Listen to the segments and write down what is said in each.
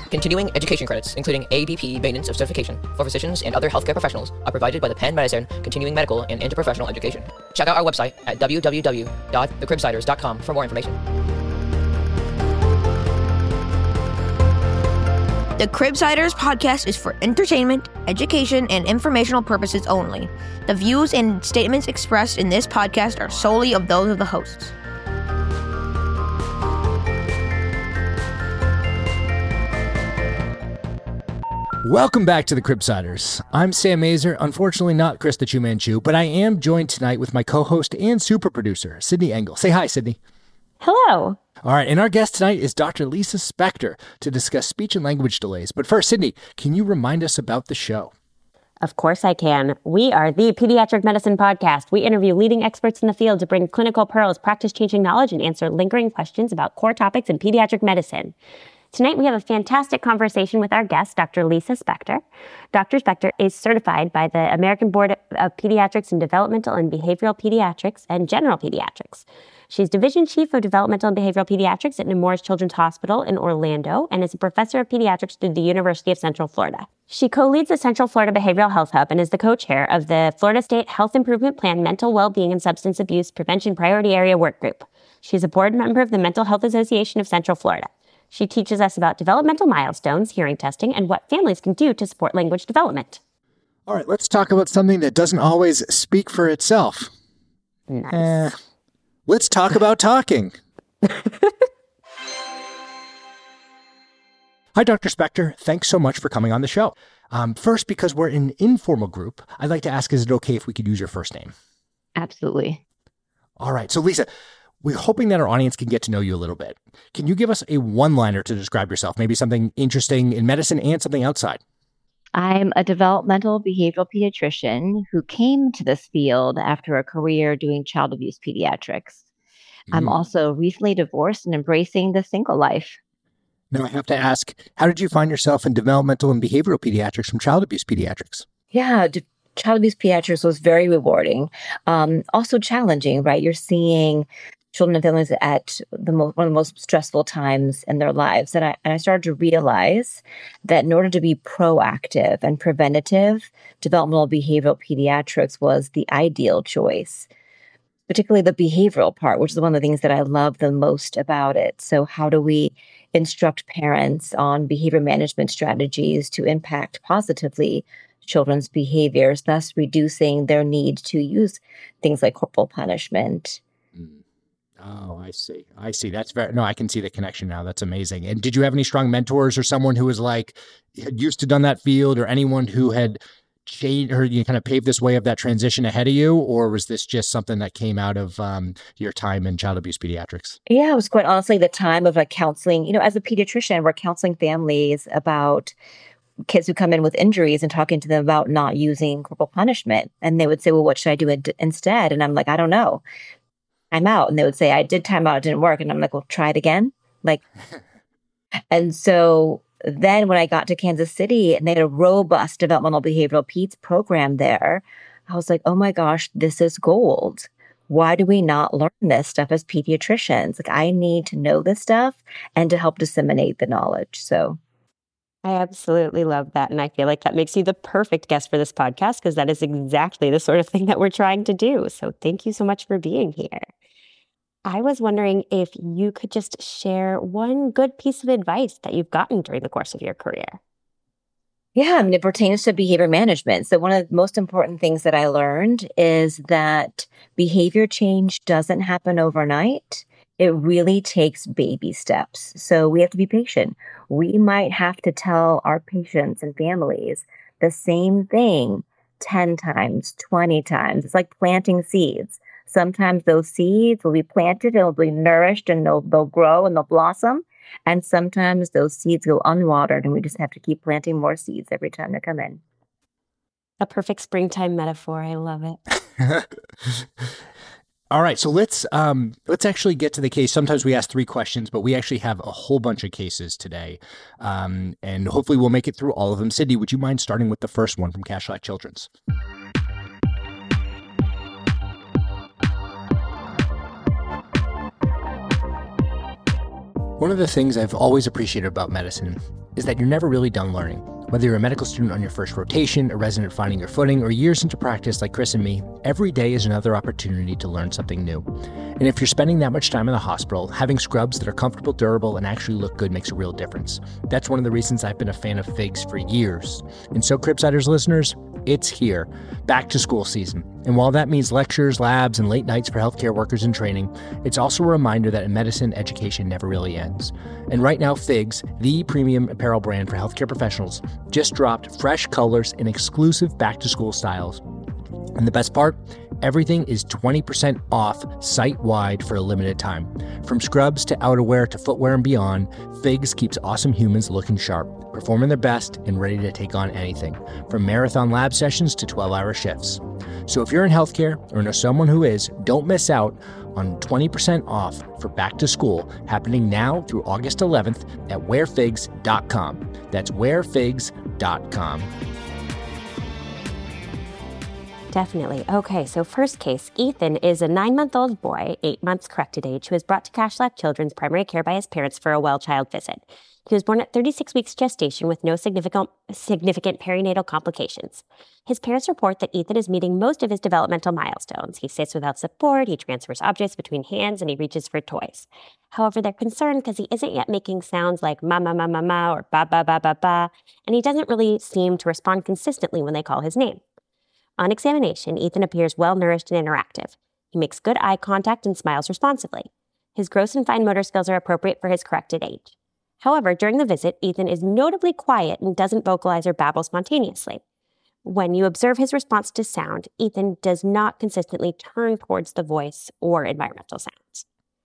Continuing education credits, including ABP maintenance of certification for physicians and other healthcare professionals, are provided by the Penn Medicine Continuing Medical and Interprofessional Education. Check out our website at www.thecribsiders.com for more information. The Cribsiders podcast is for entertainment, education, and informational purposes only. The views and statements expressed in this podcast are solely of those of the hosts. Welcome back to the Cribsiders. I'm Sam Mazer, unfortunately not Chris the Chu Manchu, but I am joined tonight with my co-host and super producer, Sydney Engel. Say hi, Sydney. Hello. All right, and our guest tonight is Dr. Lisa Spector to discuss speech and language delays. But first, Sydney, can you remind us about the show? Of course I can. We are the Pediatric Medicine Podcast. We interview leading experts in the field to bring clinical pearls, practice-changing knowledge, and answer lingering questions about core topics in pediatric medicine. Tonight, we have a fantastic conversation with our guest, Dr. Lisa Spector. Dr. Spector is certified by the American Board of Pediatrics in Developmental and Behavioral Pediatrics and General Pediatrics. She's Division Chief of Developmental and Behavioral Pediatrics at Nemours Children's Hospital in Orlando and is a professor of pediatrics through the University of Central Florida. She co-leads the Central Florida Behavioral Health Hub and is the co-chair of the Florida State Health Improvement Plan Mental Wellbeing and Substance Abuse Prevention Priority Area Work Group. She's a board member of the Mental Health Association of Central Florida. She teaches us about developmental milestones, hearing testing, and what families can do to support language development. All right, let's talk about something that doesn't always speak for itself. Nice. Let's talk about talking. Hi, Dr. Spector. Thanks so much for coming on the show. First, because we're an informal group, I'd like to ask, is it okay if we could use your first name? Absolutely. All right. So, Lisa, we're hoping that our audience can get to know you a little bit. Can you give us a one-liner to describe yourself? Maybe something interesting in medicine and something outside. I'm a developmental behavioral pediatrician who came to this field after a career doing child abuse pediatrics. I'm also recently divorced and embracing the single life. Now, I have to ask, how did you find yourself in developmental and behavioral pediatrics from child abuse pediatrics? Yeah, child abuse pediatrics was very rewarding. Also challenging, right? You're seeing children and families at one of the most stressful times in their lives. And I started to realize that in order to be proactive and preventative, developmental behavioral pediatrics was the ideal choice, particularly the behavioral part, which is one of the things that I love the most about it. So how do we instruct parents on behavior management strategies to impact positively children's behaviors, thus reducing their need to use things like corporal punishment? Oh, I see. I can see the connection now. That's amazing. And did you have any strong mentors or someone who was had used to done that field, or anyone who had changed or kind of paved this way of that transition ahead of you? Or was this just something that came out of your time in child abuse pediatrics? Yeah, it was quite honestly the time of counseling. As a pediatrician, we're counseling families about kids who come in with injuries and talking to them about not using corporal punishment. And they would say, well, what should I do instead? And I'm like, I don't know. I'm out. And they would say, I did time out, it didn't work. And I'm like, well, try it again. And so then when I got to Kansas City and they had a robust developmental behavioral peds program there, I was like, oh my gosh, this is gold. Why do we not learn this stuff as pediatricians? I need to know this stuff and to help disseminate the knowledge. So I absolutely love that. And I feel like that makes you the perfect guest for this podcast, because that is exactly the sort of thing that we're trying to do. So thank you so much for being here. I was wondering if you could just share one good piece of advice that you've gotten during the course of your career. Yeah, it pertains to behavior management. So one of the most important things that I learned is that behavior change doesn't happen overnight. It really takes baby steps. So we have to be patient. We might have to tell our patients and families the same thing 10 times, 20 times. It's like planting seeds. Sometimes those seeds will be planted, it'll be nourished, and they'll grow and they'll blossom. And sometimes those seeds go unwatered, and we just have to keep planting more seeds every time they come in. A perfect springtime metaphor. I love it. All right, so let's actually get to the case. Sometimes we ask 3 questions, but we actually have a whole bunch of cases today, and hopefully we'll make it through all of them. Sydney, would you mind starting with the first one from Cashlight Children's? One of the things I've always appreciated about medicine is that you're never really done learning. Whether you're a medical student on your first rotation, a resident finding your footing, or years into practice like Chris and me, every day is another opportunity to learn something new. And if you're spending that much time in the hospital, having scrubs that are comfortable, durable, and actually look good makes a real difference. That's one of the reasons I've been a fan of FIGS for years. And so, Cribsiders listeners, it's here, back to school season. And while that means lectures, labs, and late nights for healthcare workers in training, it's also a reminder that in medicine, education never really ends. And right now, FIGS, the premium apparel brand for healthcare professionals, just dropped fresh colors and exclusive back-to-school styles. And the best part? Everything is 20% off site-wide for a limited time. From scrubs to outerwear to footwear and beyond, FIGS keeps awesome humans looking sharp, performing their best, and ready to take on anything, from marathon lab sessions to 12-hour shifts. So if you're in healthcare or know someone who is, don't miss out on 20% off for back to school happening now through August 11th at wearfigs.com. That's wearfigs.com. Definitely. Okay, so first case, Ethan is a 9-month-old boy, 8 months corrected age, who was brought to Kashlak Children's primary care by his parents for a well-child visit. He was born at 36 weeks gestation with no significant perinatal complications. His parents report that Ethan is meeting most of his developmental milestones. He sits without support, he transfers objects between hands, and he reaches for toys. However, they're concerned because he isn't yet making sounds like ma ma ma ma ma or ba ba ba ba ba, and he doesn't really seem to respond consistently when they call his name. On examination, Ethan appears well-nourished and interactive. He makes good eye contact and smiles responsively. His gross and fine motor skills are appropriate for his corrected age. However, during the visit, Ethan is notably quiet and doesn't vocalize or babble spontaneously. When you observe his response to sound, Ethan does not consistently turn towards the voice or environmental sounds.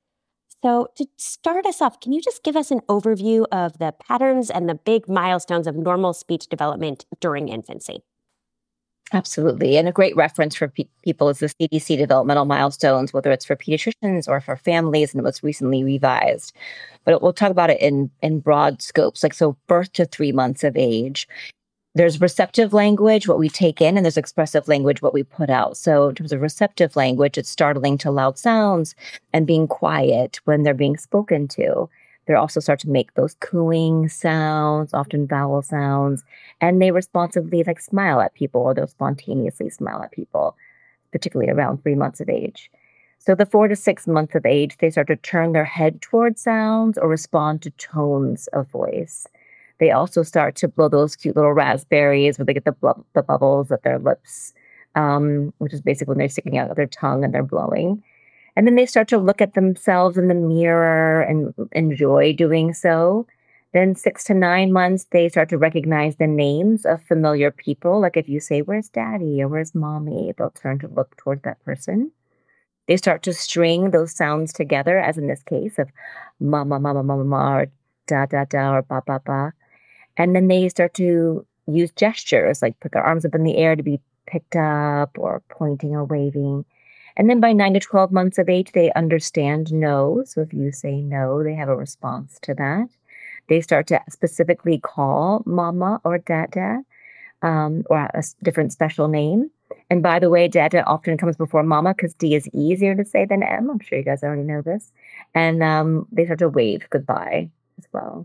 So to start us off, can you just give us an overview of the patterns and the big milestones of normal speech development during infancy? Absolutely. And a great reference for people is the CDC developmental milestones, whether it's for pediatricians or for families, and it was recently revised. But we'll talk about it in broad scopes, like so birth to 3 months of age. There's receptive language, what we take in, and there's expressive language, what we put out. So in terms of receptive language, it's startling to loud sounds and being quiet when they're being spoken to. They also start to make those cooing sounds, often vowel sounds, and they responsively smile at people, or they'll spontaneously smile at people, particularly around 3 months of age. So the 4 to 6 months of age, they start to turn their head towards sounds or respond to tones of voice. They also start to blow those cute little raspberries where they get the bubbles at their lips, which is basically when they're sticking out of their tongue and they're blowing. And then they start to look at themselves in the mirror and enjoy doing so. Then 6 to 9 months, they start to recognize the names of familiar people. Like if you say, "Where's daddy?" or "Where's mommy?" they'll turn to look towards that person. They start to string those sounds together, as in this case of mama, mama, mama, mama, or da, da, da, or ba, ba, ba. And then they start to use gestures, like put their arms up in the air to be picked up, or pointing or waving. And then by 9 to 12 months of age, they understand no. So if you say no, they have a response to that. They start to specifically call mama or dada, or a different special name. And by the way, dada often comes before mama because D is easier to say than M. I'm sure you guys already know this. And they start to wave goodbye as well.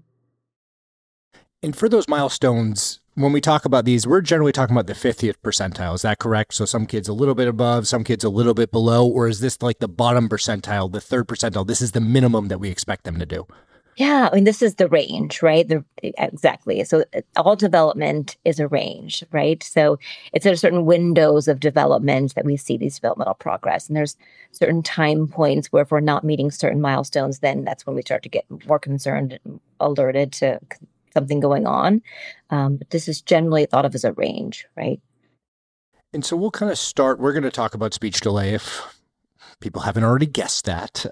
And for those milestones, when we talk about these, we're generally talking about the 50th percentile. Is that correct? So some kids a little bit above, some kids a little bit below, or is this like the bottom percentile, the 3rd percentile? This is the minimum that we expect them to do. Yeah, I mean, this is the range, right? Exactly. So all development is a range, right? So it's at certain windows of development that we see these developmental progress. And there's certain time points where if we're not meeting certain milestones, then that's when we start to get more concerned and alerted to something going on. But this is generally thought of as a range, right? And so we'll kind of start, we're going to talk about speech delay if people haven't already guessed that.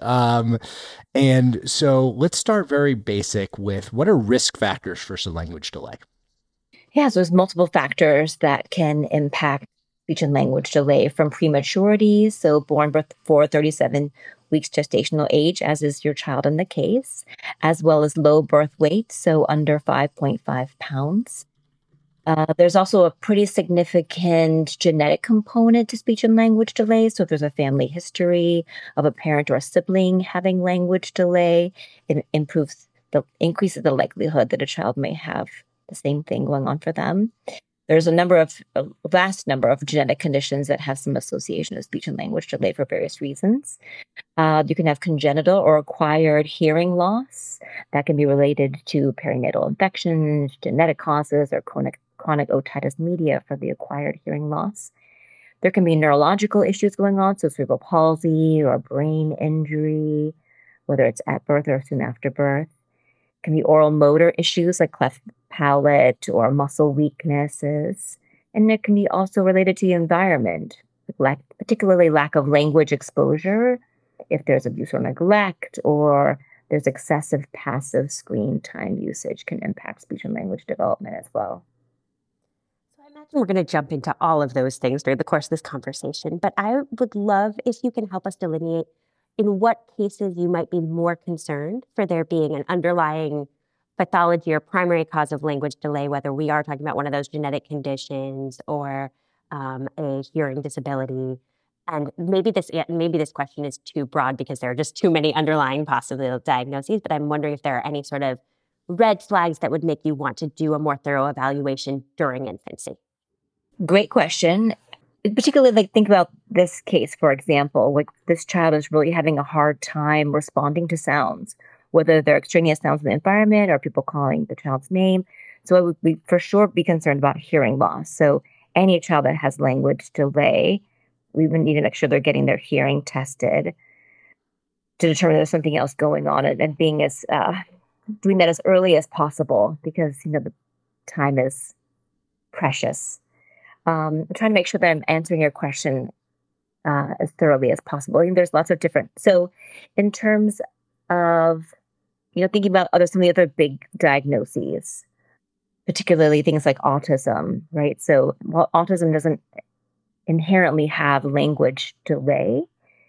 And so let's start very basic with what are risk factors for some language delay? Yeah, so there's multiple factors that can impact speech and language delay, from prematurity, so born before 37 weeks gestational age, as is your child in the case, as well as low birth weight, so under 5.5 pounds. There's also a pretty significant genetic component to speech and language delay. So if there's a family history of a parent or a sibling having language delay, it improves increases the likelihood that a child may have the same thing going on for them. There's a vast number of genetic conditions that have some association with speech and language delay for various reasons. You can have congenital or acquired hearing loss that can be related to perinatal infections, genetic causes, or chronic otitis media for the acquired hearing loss. There can be neurological issues going on, so cerebral palsy or brain injury, whether it's at birth or soon after birth. It can be oral motor issues like cleft palate or muscle weaknesses. And it can be also related to the environment, particularly lack of language exposure, if there's abuse or neglect, or there's excessive passive screen time usage can impact speech and language development as well. So I imagine we're going to jump into all of those things during the course of this conversation, but I would love if you can help us delineate in what cases you might be more concerned for there being an underlying pathology or primary cause of language delay, whether we are talking about one of those genetic conditions or a hearing disability. And maybe this question is too broad because there are just too many underlying possible diagnoses, but I'm wondering if there are any sort of red flags that would make you want to do a more thorough evaluation during infancy. Great question. Particularly, think about this case, for example, this child is really having a hard time responding to sounds, whether they're extraneous sounds in the environment or people calling the child's name. So I would for sure be concerned about hearing loss. So any child that has language delay, we would need to make sure they're getting their hearing tested to determine there's something else going on, and being doing that as early as possible because the time is precious. I'm trying to make sure that I'm answering your question as thoroughly as possible. I think there's lots of different. So, in terms of thinking about some of the other big diagnoses, particularly things like autism, right? So, while autism doesn't inherently have language delay,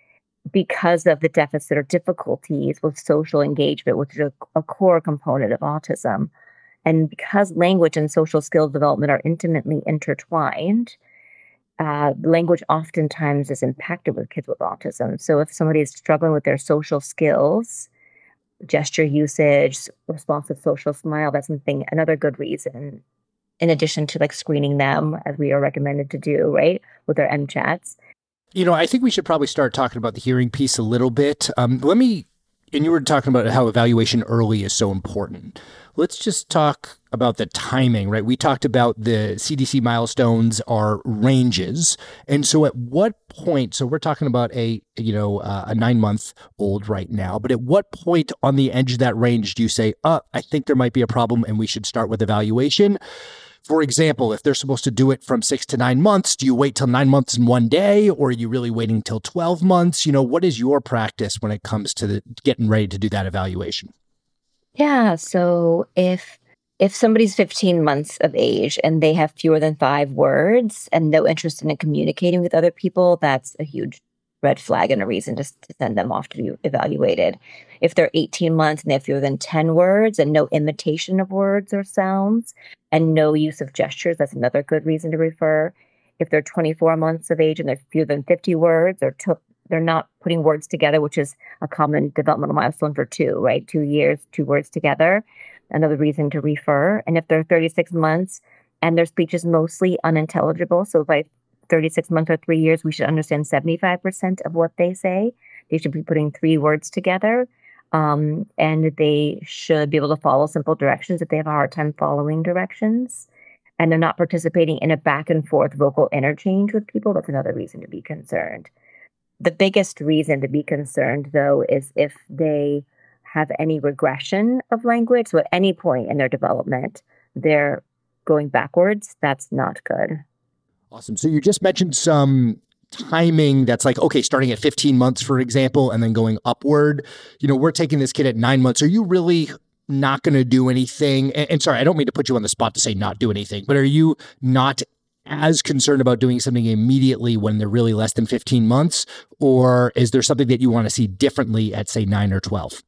because of the deficit or difficulties with social engagement, which is a core component of autism. And because language and social skill development are intimately intertwined, language oftentimes is impacted with kids with autism. So if somebody is struggling with their social skills, gesture usage, responsive social smile, that's another good reason, in addition to screening them, as we are recommended to do, right, with our MChats. I think we should probably start talking about the hearing piece a little bit. And you were talking about how evaluation early is so important. Let's just talk about the timing, right? We talked about the CDC milestones are ranges. And so at what point, so we're talking about a 9-month-old right now, but at what point on the edge of that range do you say, I think there might be a problem and we should start with evaluation? For example, if they're supposed to do it from 6 to 9 months, do you wait till 9 months and 1 day, or are you really waiting till 12 months? What is your practice when it comes to getting ready to do that evaluation? Yeah, so if somebody's 15 months of age and they have fewer than 5 words and no interest in communicating with other people, that's a huge red flag and a reason to send them off to be evaluated. If they're 18 months and they have fewer than 10 words and no imitation of words or sounds and no use of gestures, that's another good reason to refer. If they're 24 months of age and they're fewer than 50 words or they're not putting words together, which is a common developmental milestone for 2, right? 2 years, 2 words together, another reason to refer. And if they're 36 months and their speech is mostly unintelligible, so by 36 months or 3 years, we should understand 75% of what they say. They should be putting 3 words together. And they should be able to follow simple directions if they have a hard time following directions. And they're not participating in a back and forth vocal interchange with people. That's another reason to be concerned. The biggest reason to be concerned, though, is if they have any regression of language. So at any point in their development, they're going backwards. That's not good. Awesome. So you just mentioned some timing that's starting at 15 months, for example, and then going upward. We're taking this kid at 9 months. Are you really not going to do anything? And sorry, I don't mean to put you on the spot to say not do anything, but are you not as concerned about doing something immediately when they're really less than 15 months? Or is there something that you want to see differently at, say, 9 or 12?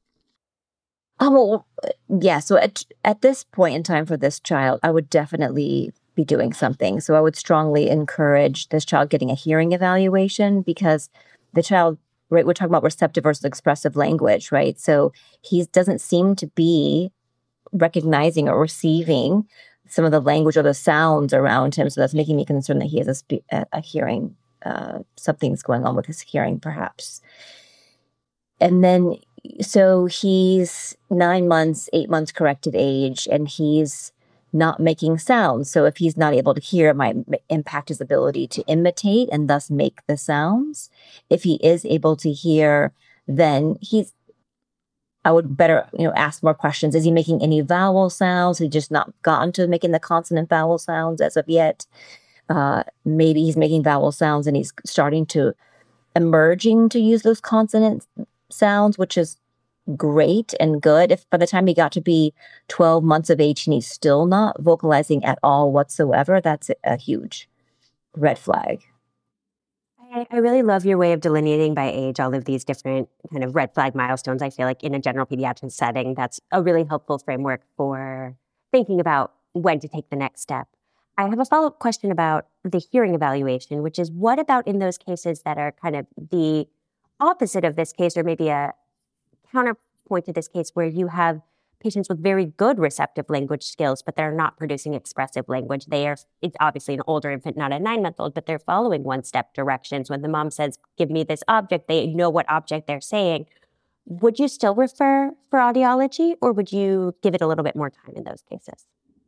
Yeah. So at this point in time for this child, I would definitely be doing something. So I would strongly encourage this child getting a hearing evaluation because the child right? We're talking about receptive versus expressive language, right? So he doesn't seem to be recognizing or receiving some of the language or the sounds around him. So that's making me concerned that he has a hearing, something's going on with his hearing, perhaps. And then, so he's 9 months, 8 months corrected age, and he's not making sounds. So if he's not able to hear, it might impact his ability to imitate and thus make the sounds. If he is able to hear, then I would better, ask more questions. Is he making any vowel sounds? Has he just not gotten to making the consonant vowel sounds as of yet? Maybe he's making vowel sounds and he's starting to emerging to use those consonant sounds, which is great and good. If by the time he got to be 12 months of age and he's still not vocalizing at all whatsoever, that's a huge red flag. I really love your way of delineating by age all of these different kind of red flag milestones. I feel like in a general pediatric setting, that's a really helpful framework for thinking about when to take the next step. I have a follow-up question about the hearing evaluation, which is what about in those cases that are kind of the opposite of this case, or maybe a counterpoint to this case where you have patients with very good receptive language skills, but they're not producing expressive language. It's obviously an older infant, not a 9-month-old, but they're following one-step directions. When the mom says, give me this object, they know what object they're saying. Would you still refer for audiology, or would you give it a little bit more time in those cases?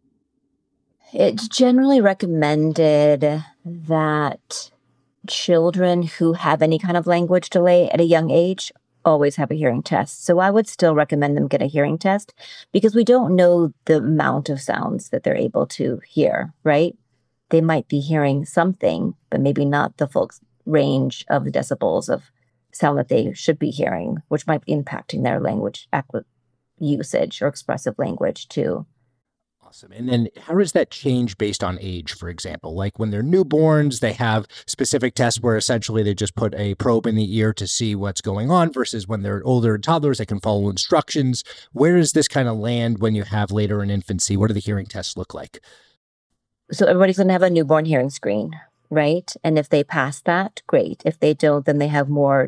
It's generally recommended that children who have any kind of language delay at a young age always have a hearing test. So I would still recommend them get a hearing test because we don't know the amount of sounds that they're able to hear, right? They might be hearing something, but maybe not the full range of the decibels of sound that they should be hearing, which might be impacting their language usage or expressive language too. Awesome. And then how does that change based on age, for example? Like when they're newborns, they have specific tests where essentially they just put a probe in the ear to see what's going on versus when they're older toddlers, they can follow instructions. Where does this kind of land when you have later in infancy? What do the hearing tests look like? So everybody's going to have a newborn hearing screen, right? And if they pass that, great. If they don't, then they have more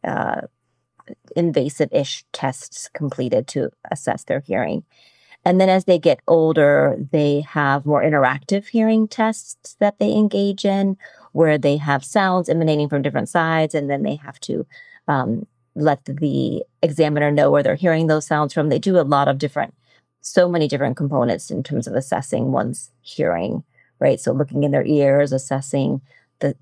invasive-ish tests completed to assess their hearing. And then as they get older, they have more interactive hearing tests that they engage in, where they have sounds emanating from different sides, and then they have to let the examiner know where they're hearing those sounds from. They do a lot of so many different components in terms of assessing one's hearing, right? So looking in their ears, assessing the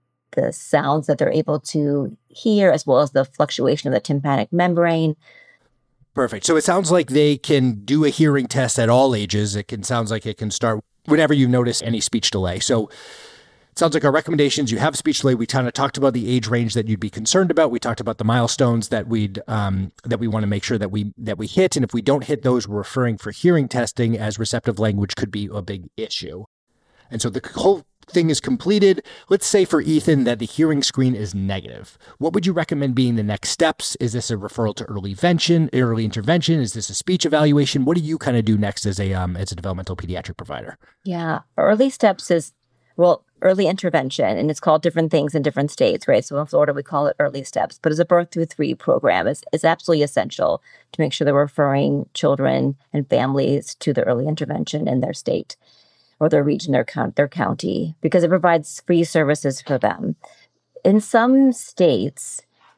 sounds that they're able to hear, as well as the fluctuation of the tympanic membrane. Perfect. So it sounds like they can do a hearing test at all ages. Sounds like it can start whenever you notice any speech delay. So it sounds like our recommendations, you have speech delay. We kind of talked about the age range that you'd be concerned about. We talked about the milestones that we want to make sure that we hit. And if we don't hit those, we're referring for hearing testing, as receptive language could be a big issue. And so the whole thing is completed. Let's say for Ethan that the hearing screen is negative. What would you recommend being the next steps? Is this a referral to early intervention? Is this a speech evaluation? What do you kind of do next as a developmental pediatric provider? Yeah, early steps is, early intervention, and it's called different things in different states, right? So in Florida, we call it early steps, but as a birth through 3 program is absolutely essential to make sure they're referring children and families to the early intervention in their state or their region, their county, because it provides free services for them. In some states,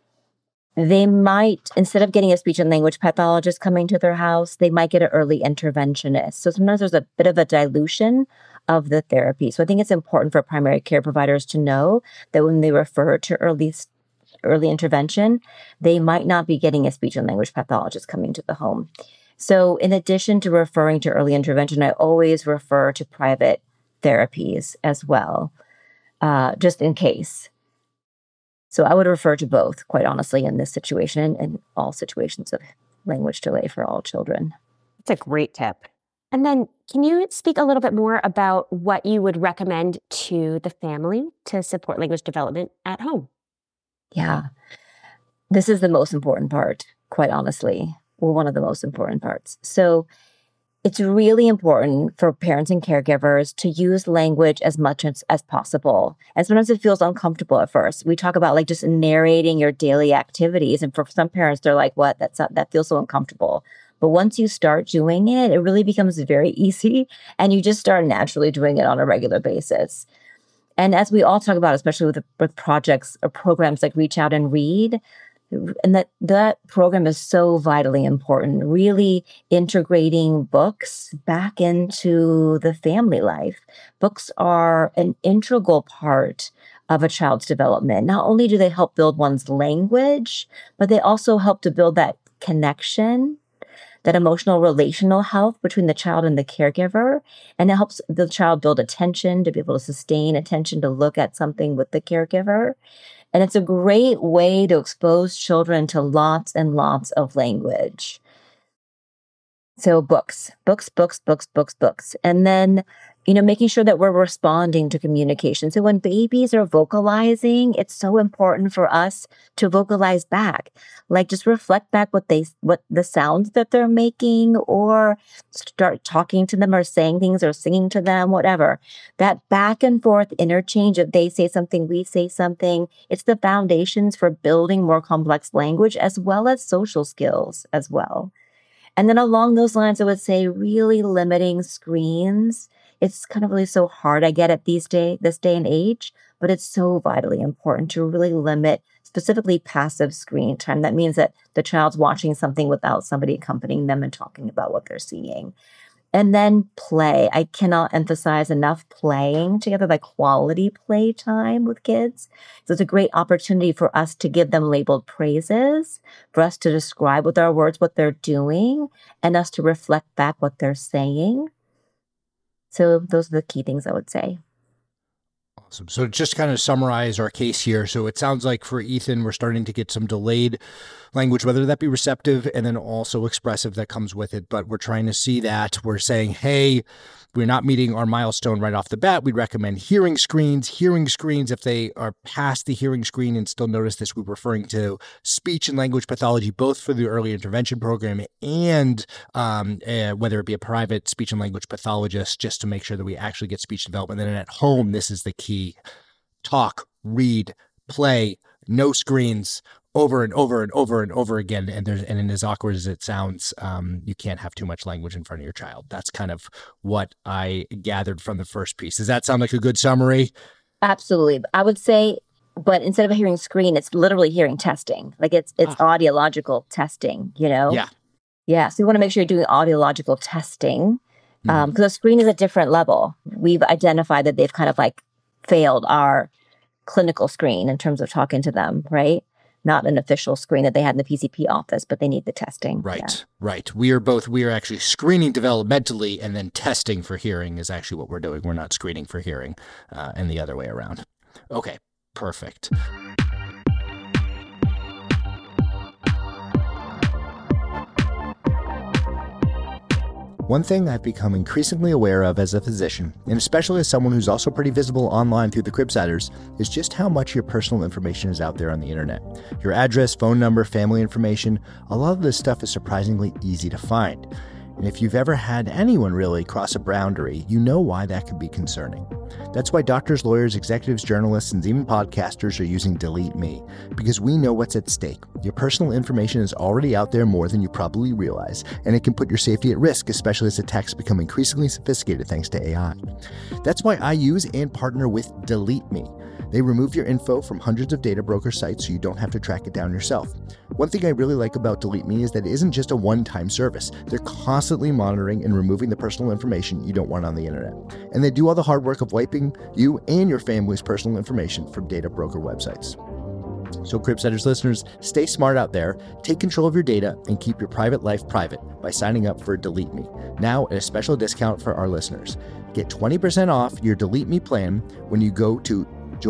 they might, instead of getting a speech and language pathologist coming to their house, they might get an early interventionist. So sometimes there's a bit of a dilution of the therapy. So I think it's important for primary care providers to know that when they refer to early intervention, they might not be getting a speech and language pathologist coming to the home. So in addition to referring to early intervention, I always refer to private therapies as well, just in case. So I would refer to both, quite honestly, in this situation and all situations of language delay for all children. That's a great tip. And then can you speak a little bit more about what you would recommend to the family to support language development at home? Yeah, this is the most important part, quite honestly. Well, one of the most important parts. So It's really important for parents and caregivers to use language as much as possible. And sometimes it feels uncomfortable at first. We talk about like just narrating your daily activities. And for some parents, they're like, what? That feels so uncomfortable. But once you start doing it, it really becomes very easy. And you just start naturally doing it on a regular basis. And as we all talk about, especially with projects or programs like Reach Out and Read, and that program is so vitally important, really integrating books back into the family life. Books are an integral part of a child's development. Not only do they help build one's language, but they also help to build that connection, that emotional relational health between the child and the caregiver. And it helps the child build attention, to be able to sustain attention, to look at something with the caregiver. And it's a great way to expose children to lots and lots of language. So books. And then, making sure that we're responding to communication. So when babies are vocalizing, it's so important for us to vocalize back. Like just reflect back what the sounds that they're making, or start talking to them or saying things or singing to them, whatever. That back and forth interchange of they say something, we say something. It's the foundations for building more complex language as well as social skills as well. And then along those lines, I would say really limiting screens. It's kind of really so hard, I get it this day and age, but it's so vitally important to really limit specifically passive screen time. That means that the child's watching something without somebody accompanying them and talking about what they're seeing. And then play. I cannot emphasize enough playing together, like quality play time with kids. So it's a great opportunity for us to give them labeled praises, for us to describe with our words what they're doing, and us to reflect back what they're saying. So those are the key things I would say. Awesome. So just kind of summarize our case here. So it sounds like for Ethan, we're starting to get some delayed language, whether that be receptive and then also expressive that comes with it. But we're trying to see that. We're saying, hey, we're not meeting our milestone right off the bat. We'd recommend hearing screens. Hearing screens, if they are past the hearing screen and still notice this, we're referring to speech and language pathology, both for the early intervention program and whether it be a private speech and language pathologist, just to make sure that we actually get speech development. And then at home, this is the key. Talk, read, play, no screens, over and over and over and over again. And as awkward as it sounds, you can't have too much language in front of your child. That's kind of what I gathered from the first piece. Does that sound like a good summary? Absolutely. I would say, but instead of hearing screen, it's literally hearing testing. Like it's audiological testing, Yeah. Yeah. So you want to make sure you're doing audiological testing because a screen is a different level. We've identified that they've kind of like failed our clinical screen in terms of talking to them, right? Not an official screen that they had in the PCP office, but they need the testing. Right. We are actually screening developmentally, and then testing for hearing is actually what we're doing. We're not screening for hearing and the other way around. Okay, perfect. One thing I've become increasingly aware of as a physician, and especially as someone who's also pretty visible online through the Cribsiders, is just how much your personal information is out there on the internet. Your address, phone number, family information, a lot of this stuff is surprisingly easy to find. And if you've ever had anyone really cross a boundary, you know why that can be concerning. That's why doctors, lawyers, executives, journalists, and even podcasters are using Delete Me, because we know what's at stake. Your personal information is already out there more than you probably realize, and it can put your safety at risk, especially as attacks become increasingly sophisticated thanks to AI. That's why I use and partner with Delete Me. They remove your info from hundreds of data broker sites so you don't have to track it down yourself. One thing I really like about Delete Me is that it isn't just a one-time service. They're constantly monitoring and removing the personal information you don't want on the internet. And they do all the hard work of wiping you and your family's personal information from data broker websites. So Cribsiders listeners, stay smart out there, take control of your data, and keep your private life private by signing up for Delete Me, now at a special discount for our listeners. Get 20% off your Delete Me plan when you go to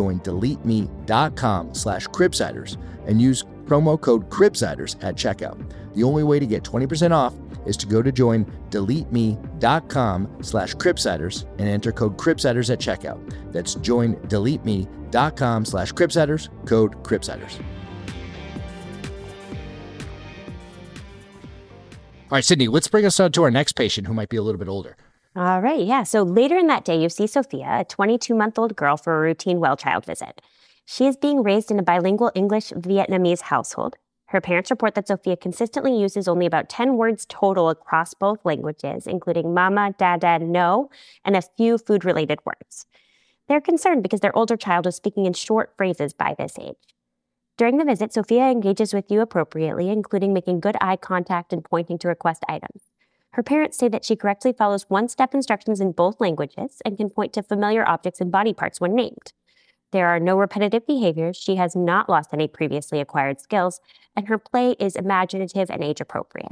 joindeleteme.com/Cribsiders and use promo code Cribsiders at checkout. The only way to get 20% off is to go to joindeleteme.com/Cribsiders and enter code Cribsiders at checkout. That's joindeleteme.com/Cribsiders, code Cribsiders. All right, Sydney, let's bring us on to our next patient who might be a little bit older. All right, yeah. So later in that day, you see Sophia, a 22-month-old girl, for a routine well child visit. She is being raised in a bilingual English-Vietnamese household. Her parents report that Sophia consistently uses only about 10 words total across both languages, including mama, dada, no, and a few food-related words. They're concerned because their older child was speaking in short phrases by this age. During the visit, Sophia engages with you appropriately, including making good eye contact and pointing to request items. Her parents say that she correctly follows one-step instructions in both languages and can point to familiar objects and body parts when named. There are no repetitive behaviors, she has not lost any previously acquired skills, and her play is imaginative and age-appropriate.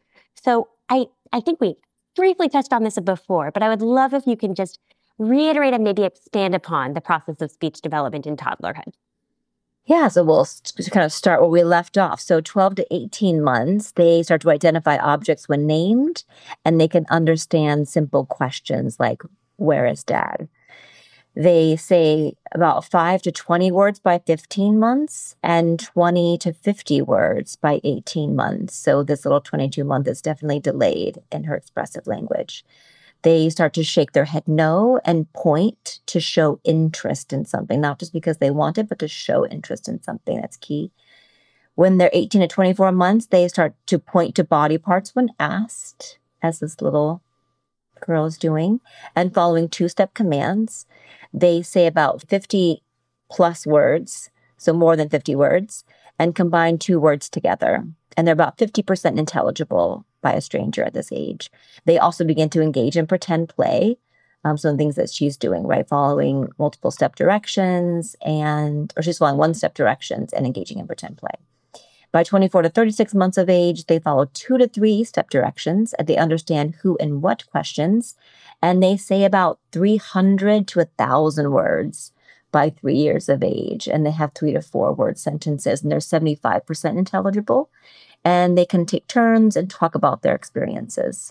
So I think we briefly touched on this before, but I would love if you can just reiterate and maybe expand upon the process of speech development in toddlerhood. Yeah, so we'll kind of start where we left off. So 12 to 18 months, they start to identify objects when named, and they can understand simple questions like, where is dad? They say about 5 to 20 words by 15 months and 20 to 50 words by 18 months. So this little 22-month is definitely delayed in her expressive language. They start to shake their head no and point to show interest in something, not just because they want it, but to show interest in something. That's key. When they're 18 to 24 months, they start to point to body parts when asked, as this little girl is doing, and following two-step commands. They say about 50 plus words, so more than 50 words, and combine 2 words together. And they're about 50% intelligible by a stranger at this age. They also begin to engage in pretend play, some things that she's doing, right? Following multiple step directions or she's following one-step directions and engaging in pretend play. By 24 to 36 months of age, they follow 2 to 3 step directions, and they understand who and what questions, and they say about 300 to 1,000 words by 3 years of age, and they have 3 to 4 word sentences, and they're 75% intelligible, and they can take turns and talk about their experiences.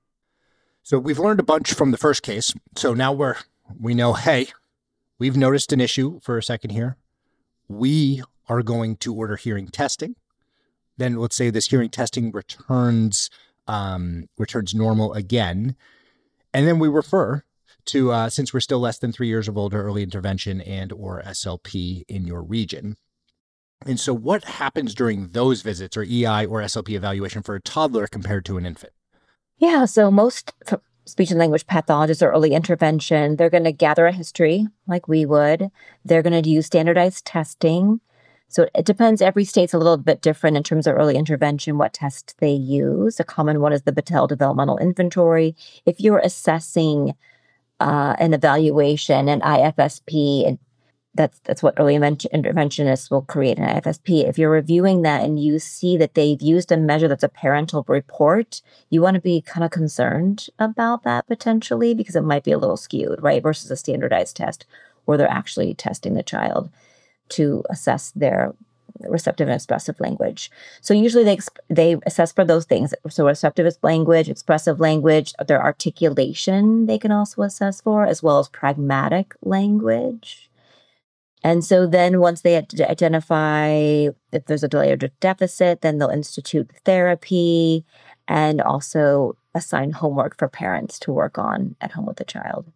So we've learned a bunch from the first case. So now we know, hey, we've noticed an issue for a second here. We are going to order hearing testing. Then let's say this hearing testing returns normal again. And then we refer to, since we're still less than 3 years of older, early intervention and or SLP in your region. And so what happens during those visits or EI or SLP evaluation for a toddler compared to an infant? Yeah, so most speech and language pathologists or early intervention, they're going to gather a history like we would. They're going to use standardized testing. So it depends. Every state's a little bit different in terms of early intervention, what tests they use. A common one is the Battelle Developmental Inventory. If you're assessing an evaluation, an IFSP, and that's what early interventionists will create, an IFSP. If you're reviewing that and you see that they've used a measure that's a parental report, you want to be kind of concerned about that potentially because it might be a little skewed, right? Versus a standardized test where they're actually testing the child to assess their receptive and expressive language. So usually they assess for those things. So receptive language, expressive language, their articulation they can also assess for, as well as pragmatic language. And so then once they identify if there's a delay or deficit, then they'll institute therapy and also assign homework for parents to work on at home with the child.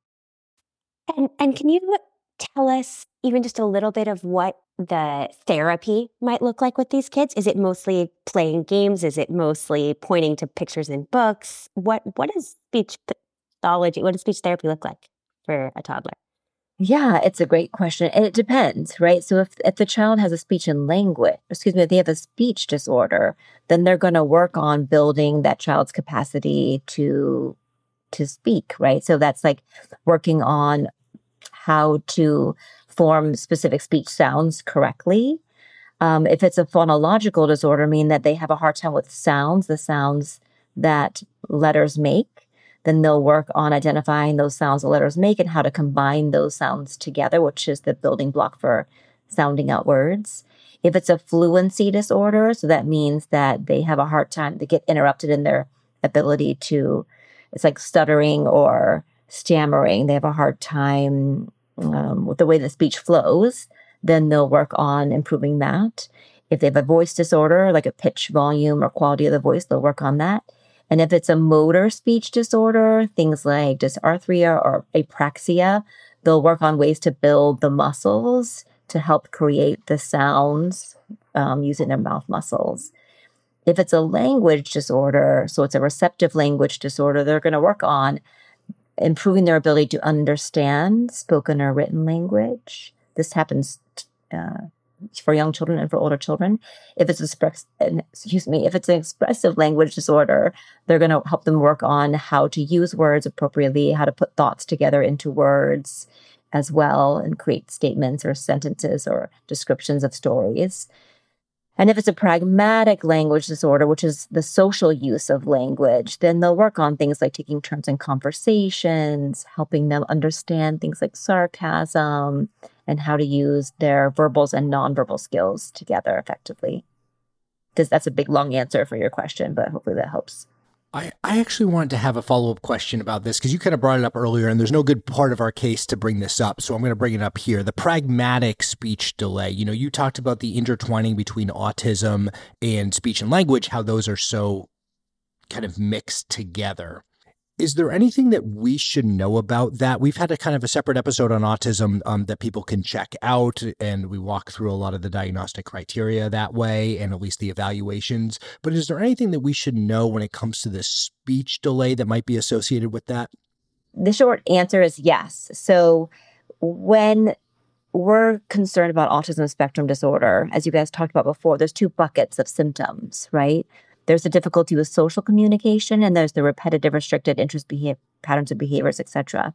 And can you tell us even just a little bit of what the therapy might look like with these kids? Is it mostly playing games? Is it mostly pointing to pictures in books? What does speech pathology, what does speech therapy look like for a toddler? Yeah, it's a great question. And it depends, right? So if the child has a speech and language, if they have a speech disorder, then they're going to work on building that child's capacity to speak, right? So that's like working on how to form specific speech sounds correctly. If it's a phonological disorder, meaning that they have a hard time with sounds, the sounds that letters make, then they'll work on identifying those sounds the letters make and how to combine those sounds together, which is the building block for sounding out words. If it's a fluency disorder, so that means that they have a hard time, they get interrupted in their ability to, it's like stuttering or stammering. They have a hard time with the way the speech flows, then they'll work on improving that. If they have a voice disorder, like a pitch, volume, or quality of the voice, they'll work on that. And if it's a motor speech disorder, things like dysarthria or apraxia, they'll work on ways to build the muscles to help create the sounds using their mouth muscles. If it's a language disorder, so it's a receptive language disorder, they're going to work on improving their ability to understand spoken or written language. This happens for young children and for older children. If it's if it's an expressive language disorder, they're going to help them work on how to use words appropriately, how to put thoughts together into words as well, and create statements or sentences or descriptions of stories. And if it's a pragmatic language disorder, which is the social use of language, then they'll work on things like taking turns in conversations, helping them understand things like sarcasm, and how to use their verbals and nonverbal skills together effectively. That's a big, long answer for your question, but hopefully that helps. I actually wanted to have a follow-up question about this because you kind of brought it up earlier, and there's no good part of our case to bring this up, so I'm going to bring it up here. The pragmatic speech delay. You talked about the intertwining between autism and speech and language, how those are so kind of mixed together. Is there anything that we should know about that? We've had a kind of a separate episode on autism that people can check out, and we walk through a lot of the diagnostic criteria that way, and at least the evaluations. But is there anything that we should know when it comes to the speech delay that might be associated with that? The short answer is yes. So when we're concerned about autism spectrum disorder, as you guys talked about before, there's two buckets of symptoms, right? There's the difficulty with social communication, and there's the repetitive restricted interest patterns of behaviors, etc.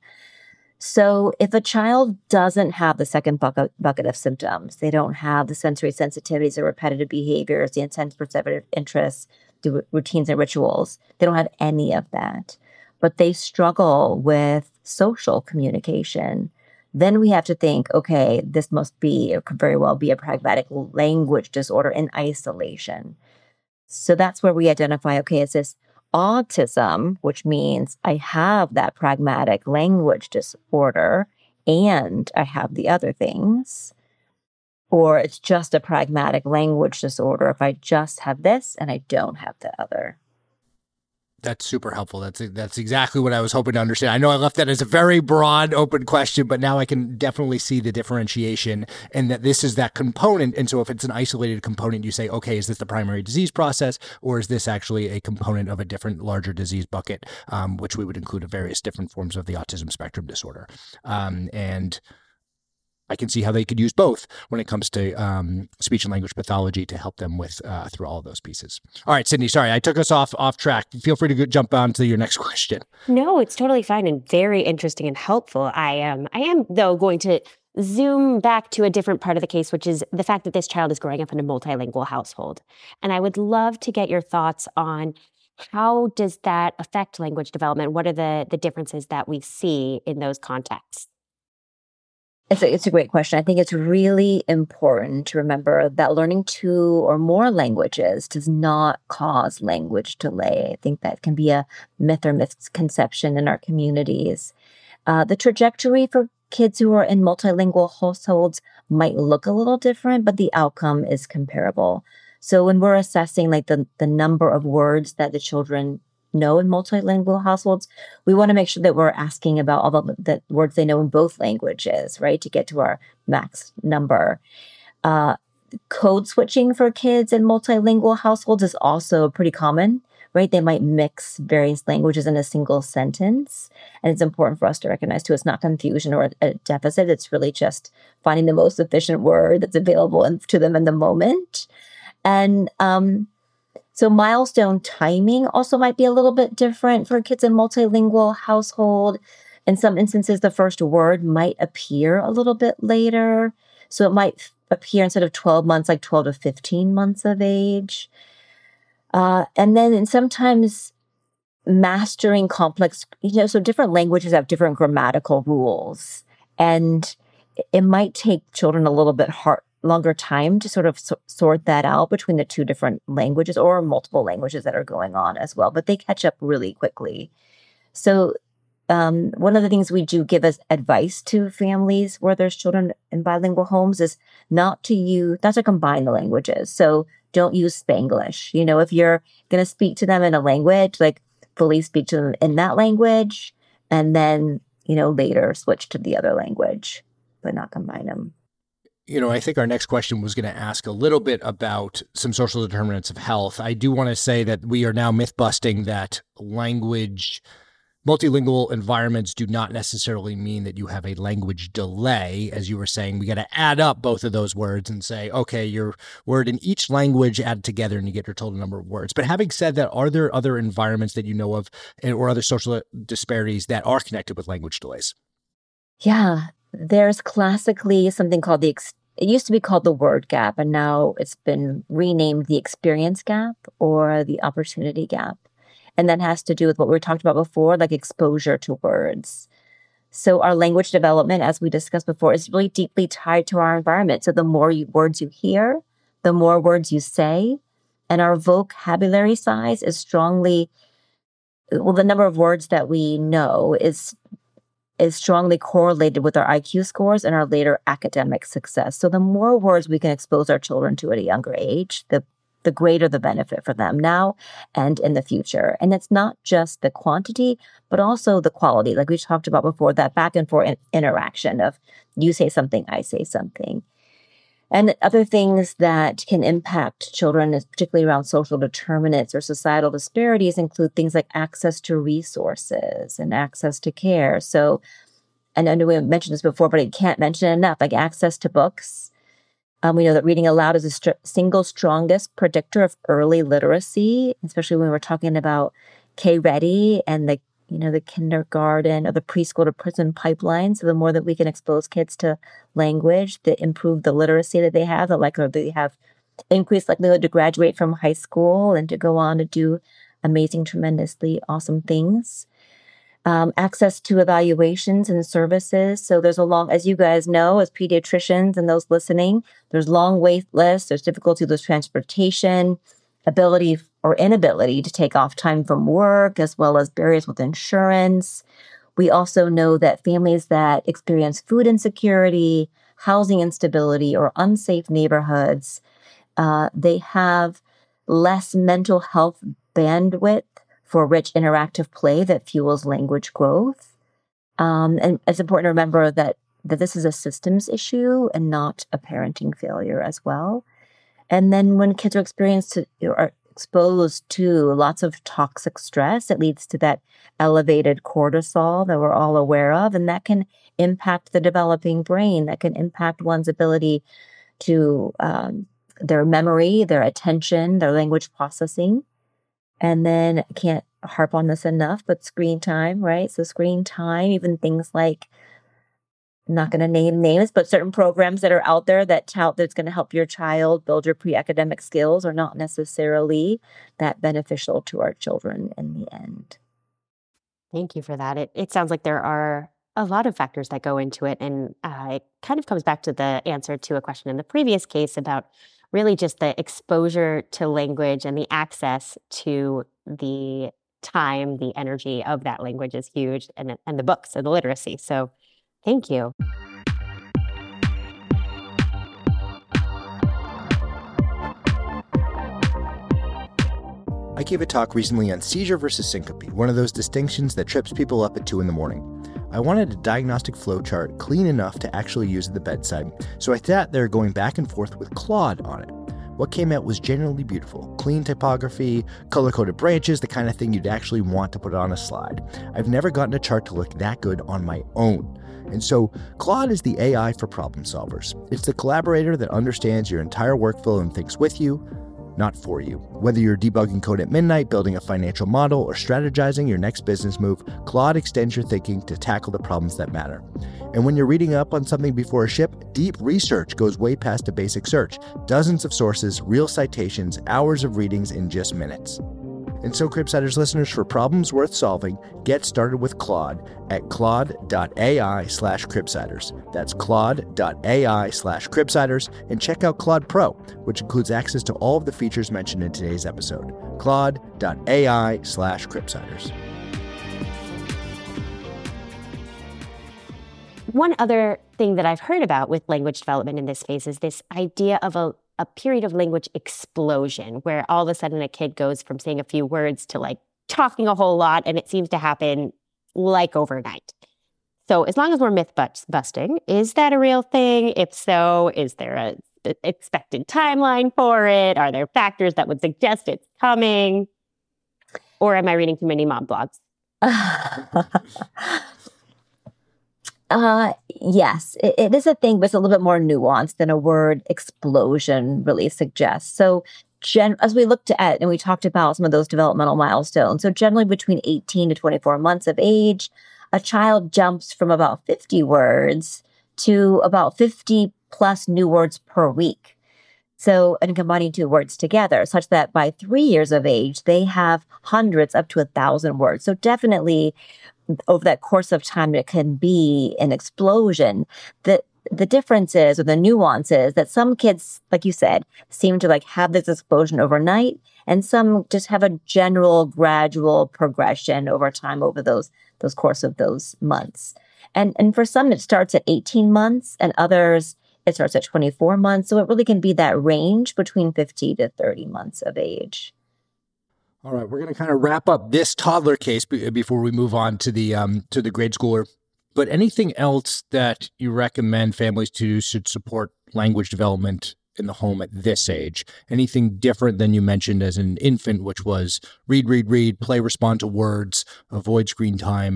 So if a child doesn't have the second bucket of symptoms, they don't have the sensory sensitivities or repetitive behaviors, the intense perceptive interests, the routines and rituals, they don't have any of that, but they struggle with social communication, then we have to think, okay, this must be, or could very well be, a pragmatic language disorder in isolation. So that's where we identify, okay, is this autism, which means I have that pragmatic language disorder and I have the other things, or it's just a pragmatic language disorder if I just have this and I don't have the other. That's super helpful. That's exactly what I was hoping to understand. I know I left that as a very broad, open question, but now I can definitely see the differentiation and that this is that component. And so if it's an isolated component, you say, okay, is this the primary disease process, or is this actually a component of a different, larger disease bucket, which we would include various different forms of the autism spectrum disorder. And I can see how they could use both when it comes to speech and language pathology to help them with through all of those pieces. All right, Sydney, sorry, I took us off track. Feel free to jump on to your next question. No, it's totally fine and very interesting and helpful. I am though going to zoom back to a different part of the case, which is the fact that this child is growing up in a multilingual household. And I would love to get your thoughts on how does that affect language development? What are the differences that we see in those contexts? It's a great question. I think it's really important to remember that learning two or more languages does not cause language delay. I think that can be a myth or misconception in our communities. The trajectory for kids who are in multilingual households might look a little different, but the outcome is comparable. So when we're assessing like the number of words that the children know in multilingual households, we want to make sure that we're asking about all the words they know in both languages, right, to get to our max number. Code switching for kids in multilingual households is also pretty common, right? They might mix various languages in a single sentence. And it's important for us to recognize, too, it's not confusion or a deficit. It's really just finding the most efficient word that's available to them in the moment. And so milestone timing also might be a little bit different for kids in multilingual household. In some instances, the first word might appear a little bit later. So it might appear instead of 12 months, like 12 to 15 months of age. And then sometimes mastering complex, so different languages have different grammatical rules. And it might take children a little bit longer time to sort of sort that out between the two different languages or multiple languages that are going on as well. But they catch up really quickly. So one of the things we do give as advice to families where there's children in bilingual homes is not to combine the languages. So don't use Spanglish. If you're going to speak to them in a language, like fully speak to them in that language, and then, later switch to the other language, but not combine them. I think our next question was going to ask a little bit about some social determinants of health. I do want to say that we are now myth busting that multilingual environments do not necessarily mean that you have a language delay. As you were saying, we got to add up both of those words and say, okay, your word in each language added together and you get your total number of words. But having said that, are there other environments that you know of or other social disparities that are connected with language delays? Yeah, there's classically something called it used to be called the word gap, and now it's been renamed the experience gap or the opportunity gap. And that has to do with what we talked about before, like exposure to words. So our language development, as we discussed before, is really deeply tied to our environment. So the more words you hear, the more words you say, and our vocabulary size is the number of words that we know is strongly correlated with our IQ scores and our later academic success. So the more words we can expose our children to at a younger age, the greater the benefit for them now and in the future. And it's not just the quantity, but also the quality. Like we talked about before, that back and forth interaction of you say something, I say something. And other things that can impact children, particularly around social determinants or societal disparities, include things like access to resources and access to care. So, and I know we mentioned this before, but I can't mention it enough, like access to books. We know that reading aloud is the single strongest predictor of early literacy, especially when we're talking about K-Ready and the kindergarten or the preschool to prison pipeline. So the more that we can expose kids to language, the improve the literacy that they have, the likelihood they have increased likelihood to graduate from high school and to go on to do amazing, tremendously awesome things. Access to evaluations and services. So there's as you guys know, as pediatricians and those listening, there's long wait lists, there's difficulty with transportation, ability or inability to take off time from work, as well as barriers with insurance. We also know that families that experience food insecurity, housing instability, or unsafe neighborhoods, they have less mental health bandwidth for rich interactive play that fuels language growth. And it's important to remember that this is a systems issue and not a parenting failure as well. And then when kids are exposed to lots of toxic stress, it leads to that elevated cortisol that we're all aware of, and that can impact the developing brain, that can impact one's ability to their memory, their attention, their language processing. And then I can't harp on this enough, but screen time, right? So screen time, even things like, I'm not going to name names, but certain programs that are out there that tout that's going to help your child build your pre-academic skills are not necessarily that beneficial to our children in the end. Thank you for that. It sounds like there are a lot of factors that go into it. And it kind of comes back to the answer to a question in the previous case about really just the exposure to language and the access to the time, the energy of that language is huge, and the books and the literacy. So thank you. I gave a talk recently on seizure versus syncope, one of those distinctions that trips people up at 2 a.m. I wanted a diagnostic flowchart clean enough to actually use at the bedside, so I sat there going back and forth with Claude on it. What came out was genuinely beautiful. Clean typography, color-coded branches, the kind of thing you'd actually want to put on a slide. I've never gotten a chart to look that good on my own. And so Claude is the AI for problem solvers. It's the collaborator that understands your entire workflow and thinks with you, not for you. Whether you're debugging code at midnight, building a financial model, or strategizing your next business move, Claude extends your thinking to tackle the problems that matter. And when you're reading up on something before a ship, deep research goes way past a basic search. Dozens of sources, real citations, hours of readings in just minutes. And so, Cribsiders listeners, for problems worth solving, get started with Claude at claude.ai/Cribsiders. That's claude.ai/Cribsiders, and check out Claude Pro, which includes access to all of the features mentioned in today's episode. claude.ai/Cribsiders. One other thing that I've heard about with language development in this phase is this idea of a period of language explosion, where all of a sudden a kid goes from saying a few words to like talking a whole lot, and it seems to happen like overnight. So as long as we're myth busting, is that a real thing? If so, is there a expected timeline for it? Are there factors that would suggest it's coming? Or am I reading too many mom blogs? Yes, it is a thing, but it's a little bit more nuanced than a word explosion really suggests. So as we looked at and we talked about some of those developmental milestones, so generally between 18 to 24 months of age, a child jumps from about 50 words to about 50 plus new words per week. So, and combining two words together, such that by 3 years of age, they have hundreds up to 1,000 words. So definitely over that course of time, it can be an explosion. The difference is, or the nuance is, that some kids, like you said, seem to like have this explosion overnight, and some just have a general gradual progression over time over those course of those months. And for some, it starts at 18 months, and others, it starts at 24 months. So it really can be that range between 50 to 30 months of age. All right, we're going to kind of wrap up this toddler case before we move on to the grade schooler. But anything else that you recommend families to should support language development in the home at this age? Anything different than you mentioned as an infant, which was read, play, respond to words, avoid screen time,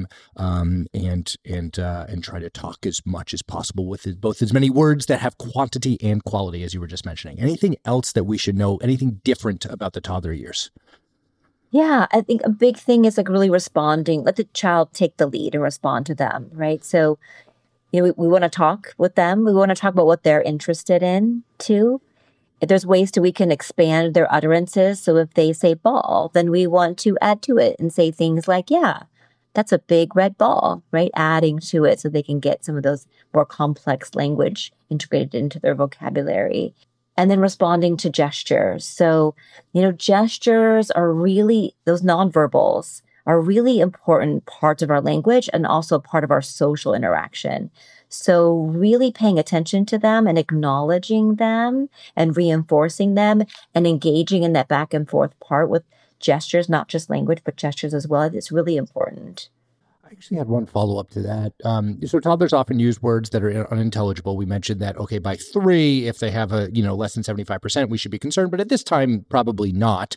and try to talk as much as possible with both as many words that have quantity and quality, as you were just mentioning. Anything else that we should know? Anything different about the toddler years? Yeah, I think a big thing is like really responding. Let the child take the lead and respond to them, right? So, we want to talk with them. We want to talk about what they're interested in too. If there's ways we can expand their utterances. So if they say ball, then we want to add to it and say things like, yeah, that's a big red ball, right? Adding to it so they can get some of those more complex language integrated into their vocabulary. And then responding to gestures. So, gestures are really, those nonverbals are really important parts of our language and also part of our social interaction. So really paying attention to them and acknowledging them and reinforcing them and engaging in that back and forth part with gestures, not just language, but gestures as well, is really important. I actually had one follow-up to that. So toddlers often use words that are unintelligible. We mentioned that, okay, by 3, if they have a, less than 75%, we should be concerned. But at this time, probably not.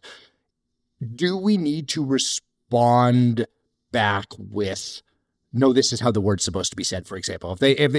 Do we need to respond back with, no, this is how the word's supposed to be said, for example?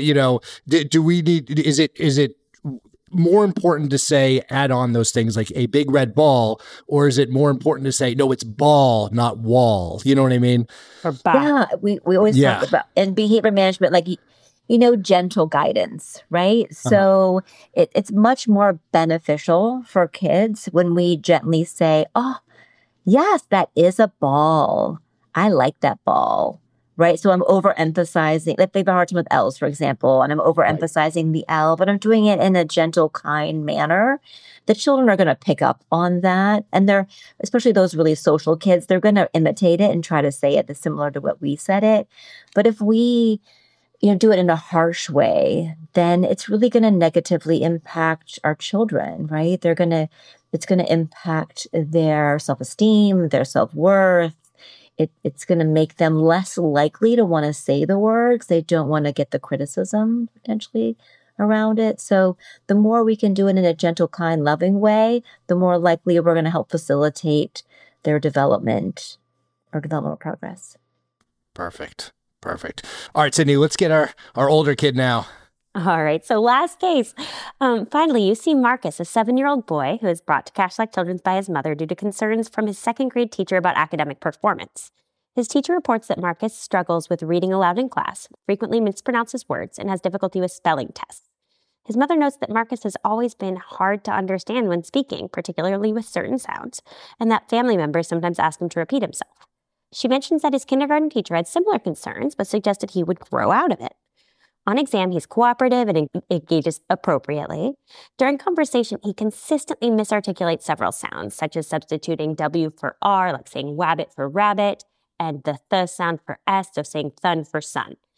Do we need, is it more important to say, add on those things like a big red ball, or is it more important to say, no, it's ball, not wall? You know what I mean? Yeah, we always talk about, in behavior management, like, gentle guidance, right? So it's much more beneficial for kids when we gently say, oh, yes, that is a ball. I like that ball. Right. So I'm overemphasizing, like they've a hard time with L's, for example, and I'm overemphasizing the L, but I'm doing it in a gentle, kind manner. The children are going to pick up on that. And they're, especially those really social kids, they're going to imitate it and try to say it similar to what we said it. But if we, do it in a harsh way, then it's really going to negatively impact our children, right? It's going to impact their self-esteem, their self-worth. It's going to make them less likely to want to say the words. They don't want to get the criticism potentially around it. So the more we can do it in a gentle, kind, loving way, the more likely we're going to help facilitate their development or developmental progress. Perfect. All right, Sydney, let's get our older kid now. All right. So last case. Finally, you see Marcus, a 7-year-old boy who is brought to Cashslack Children's by his mother due to concerns from his 2nd grade teacher about academic performance. His teacher reports that Marcus struggles with reading aloud in class, frequently mispronounces words, and has difficulty with spelling tests. His mother notes that Marcus has always been hard to understand when speaking, particularly with certain sounds, and that family members sometimes ask him to repeat himself. She mentions that his kindergarten teacher had similar concerns, but suggested he would grow out of it. On exam, he's cooperative and engages appropriately. During conversation, he consistently misarticulates several sounds, such as substituting W for R, like saying wabbit for rabbit, and the th sound for S, so saying thun for sun.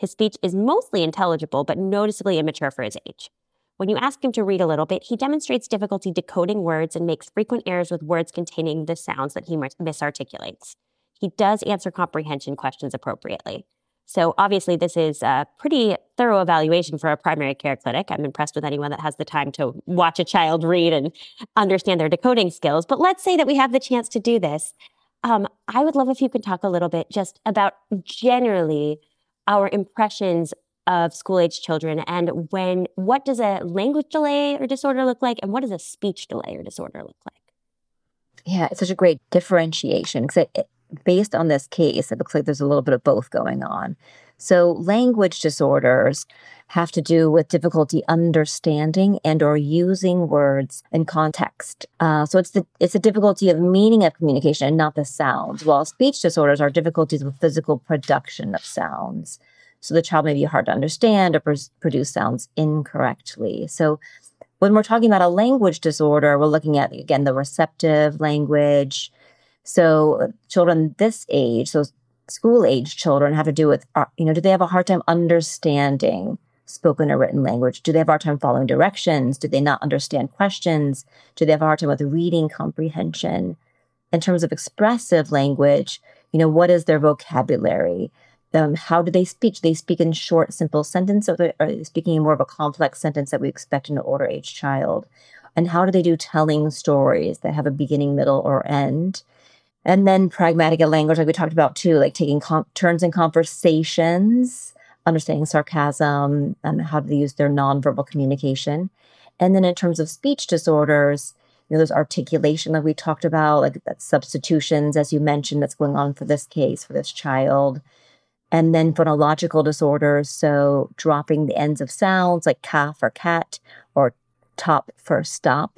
His speech is mostly intelligible, but noticeably immature for his age. When you ask him to read a little bit, he demonstrates difficulty decoding words and makes frequent errors with words containing the sounds that he misarticulates. He does answer comprehension questions appropriately. So obviously, this is a pretty thorough evaluation for a primary care clinic. I'm impressed with anyone that has the time to watch a child read and understand their decoding skills. But let's say that we have the chance to do this. I would love if you could talk a little bit just about generally our impressions of school-age children and what does a language delay or disorder look like, and what does a speech delay or disorder look like? Yeah, it's such a great differentiation because based on this case, it looks like there's a little bit of both going on. So language disorders have to do with difficulty understanding and or using words in context. So it's a difficulty of meaning of communication and not the sounds, while speech disorders are difficulties with physical production of sounds. So the child may be hard to understand or produce sounds incorrectly. So when we're talking about a language disorder, we're looking at, again, the receptive language. So children this age, so school-age children, have to do with, do they have a hard time understanding spoken or written language? Do they have a hard time following directions? Do they not understand questions? Do they have a hard time with reading comprehension? In terms of expressive language, what is their vocabulary? How do they speak? Do they speak in short, simple sentence, or are they speaking in more of a complex sentence that we expect in an older age child? And how do they do telling stories that have a beginning, middle, or end? And then pragmatic language, like we talked about too, like taking turns in conversations, understanding sarcasm, how do they use their nonverbal communication. And then in terms of speech disorders, there's articulation like we talked about, like that substitutions, as you mentioned, that's going on for this case, for this child. And then phonological disorders, so dropping the ends of sounds like calf or cat, or top for stop.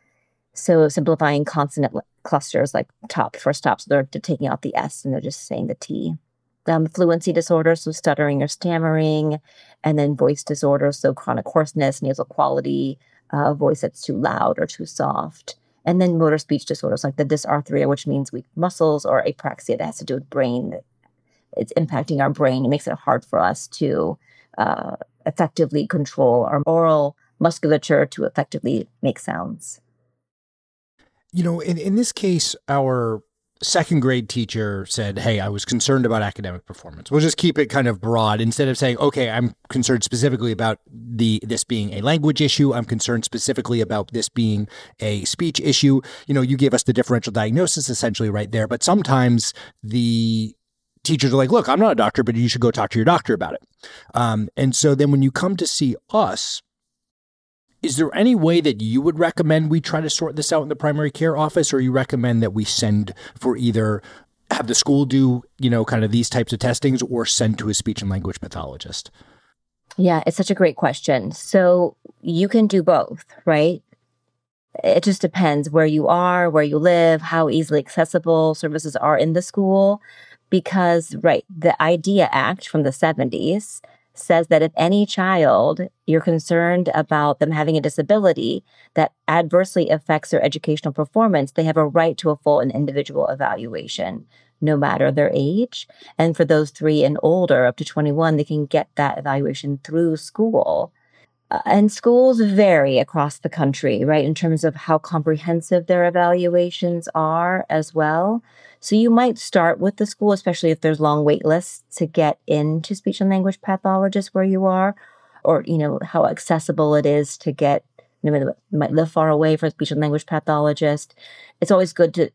So simplifying consonant clusters like top for stop, so they're taking out the S and they're just saying the T. Fluency disorders, so stuttering or stammering. And then voice disorders, so chronic hoarseness, nasal quality, voice that's too loud or too soft. And then motor speech disorders like the dysarthria, which means weak muscles, or apraxia that has to do with brain. It's impacting our brain. It makes it hard for us to effectively control our oral musculature to effectively make sounds. In this case, our second grade teacher said, hey, I was concerned about academic performance. We'll just keep it kind of broad. Instead of saying, okay, I'm concerned specifically about this being a language issue, I'm concerned specifically about this being a speech issue. You gave us the differential diagnosis essentially right there. But sometimes the teachers are like, look, I'm not a doctor, but you should go talk to your doctor about it. And so then when you come to see us, is there any way that you would recommend we try to sort this out in the primary care office, or you recommend that we send for either have the school do, kind of these types of testings, or send to a speech and language pathologist? Yeah, it's such a great question. So you can do both, right? It just depends where you are, where you live, how easily accessible services are in the school. Because, right, the IDEA Act from the 70s says that if any child, you're concerned about them having a disability that adversely affects their educational performance, they have a right to a full and individual evaluation, no matter their age. And for those 3 and older, up to 21, they can get that evaluation through school. And schools vary across the country, right, in terms of how comprehensive their evaluations are as well. So you might start with the school, especially if there's long wait lists to get into speech and language pathologists where you are, or, how accessible it is to get, you might live far away for a speech and language pathologist. It's always good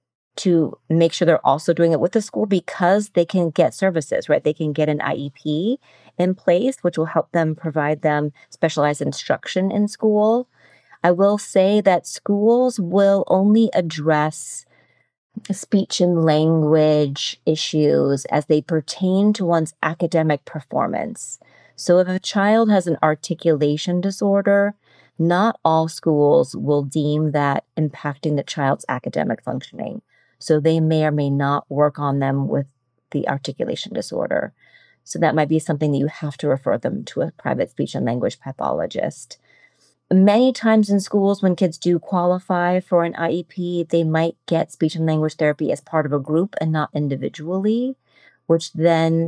to make sure they're also doing it with the school, because they can get services, right? They can get an IEP in place, which will help them provide them specialized instruction in school. I will say that schools will only address speech and language issues as they pertain to one's academic performance. So if a child has an articulation disorder, not all schools will deem that impacting the child's academic functioning. So they may or may not work on them with the articulation disorder. So that might be something that you have to refer them to a private speech and language pathologist. Many times in schools, when kids do qualify for an IEP, they might get speech and language therapy as part of a group and not individually, which then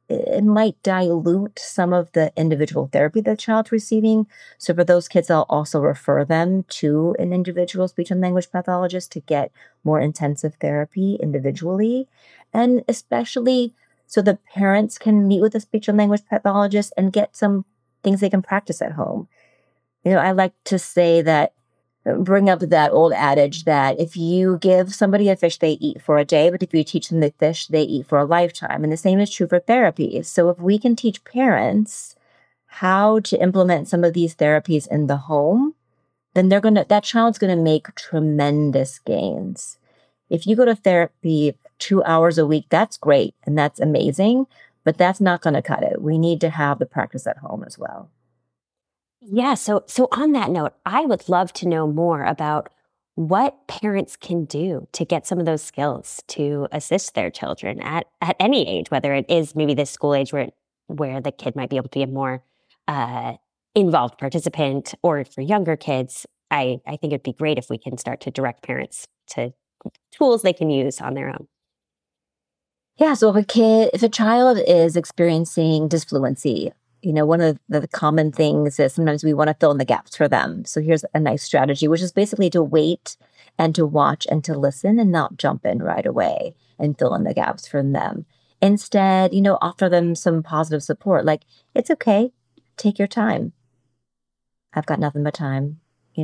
it might dilute some of the individual therapy the child's receiving. So for those kids, I'll also refer them to an individual speech and language pathologist to get more intensive therapy individually. And especially so the parents can meet with a speech and language pathologist and get some things they can practice at home. I like to say that, bring up that old adage that if you give somebody a fish, they eat for a day, but if you teach them to fish, they eat for a lifetime. And the same is true for therapy. So if we can teach parents how to implement some of these therapies in the home, then that child's going to make tremendous gains. If you go to therapy 2 hours a week, that's great and that's amazing, but that's not going to cut it. We need to have the practice at home as well. Yeah. So on that note, I would love to know more about what parents can do to get some of those skills to assist their children at any age, whether it is maybe this school age where the kid might be able to be a more involved participant, or for younger kids. I think it'd be great if we can start to direct parents to tools they can use on their own. Yeah. So if a child is experiencing dysfluency, one of the common things is sometimes we want to fill in the gaps for them. So here's a nice strategy, which is basically to wait and to watch and to listen and not jump in right away and fill in the gaps for them. Instead, offer them some positive support. Like, it's okay. Take your time. I've got nothing but time,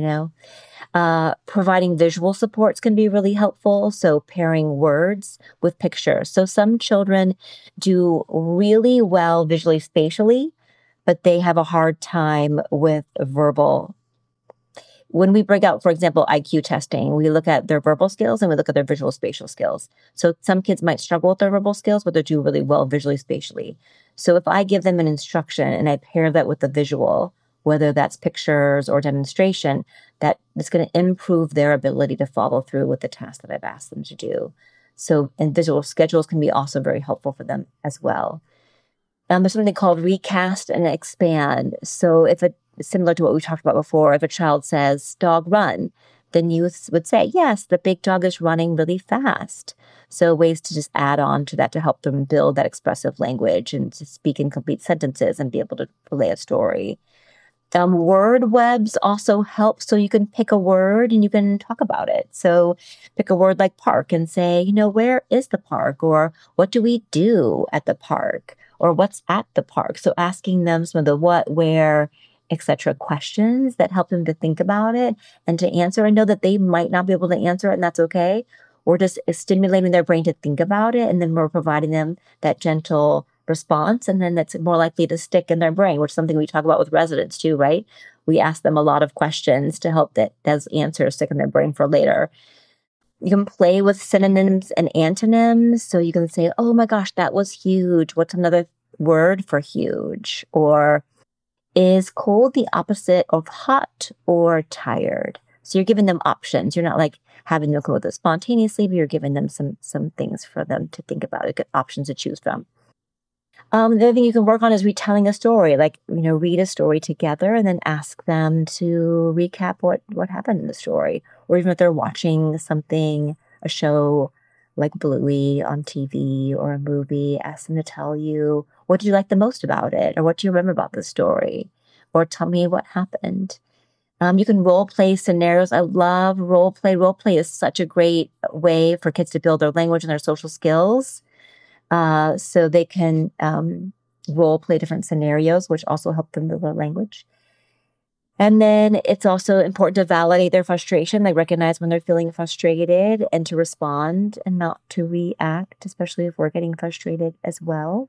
Providing visual supports can be really helpful. So pairing words with pictures. So some children do really well visually spatially, but they have a hard time with verbal. When we break out, for example, IQ testing, we look at their verbal skills and we look at their visual spatial skills. So some kids might struggle with their verbal skills, but they do really well visually spatially. So if I give them an instruction and I pair that with the visual, whether that's pictures or demonstration, that is going to improve their ability to follow through with the task that I've asked them to do. So, and visual schedules can be also very helpful for them as well. There's something called recast and expand. So similar to what we talked about before, if a child says, dog run, then you would say, yes, the big dog is running really fast. So ways to just add on to that to help them build that expressive language and to speak in complete sentences and be able to relay a story. Word webs also help. So you can pick a word and you can talk about it. So pick a word like park and say, where is the park? Or what do we do at the park? Or what's at the park? So asking them some of the what, where, etc. questions that help them to think about it and to answer. I know that they might not be able to answer it, and that's okay. We're just stimulating their brain to think about it, and then we're providing them that gentle response, and then that's more likely to stick in their brain, which is something we talk about with residents too, right? We ask them a lot of questions to help those answers stick in their brain for later. You can play with synonyms and antonyms. So you can say, oh my gosh, that was huge. What's another word for huge? Or is cold the opposite of hot or tired? So you're giving them options. You're not like having them come with it spontaneously, but you're giving them some things for them to think about, options to choose from. The other thing you can work on is retelling a story, like, read a story together and then ask them to recap what happened in the story. Or even if they're watching something, a show like Bluey on TV or a movie, ask them to tell you, what did you like the most about it? Or what do you remember about the story? Or tell me what happened. You can role play scenarios. I love role play. Role play is such a great way for kids to build their language and their social skills. So they can role play different scenarios, which also help them build their language. And then it's also important to validate their frustration. They recognize when they're feeling frustrated and to respond and not to react, especially if we're getting frustrated as well.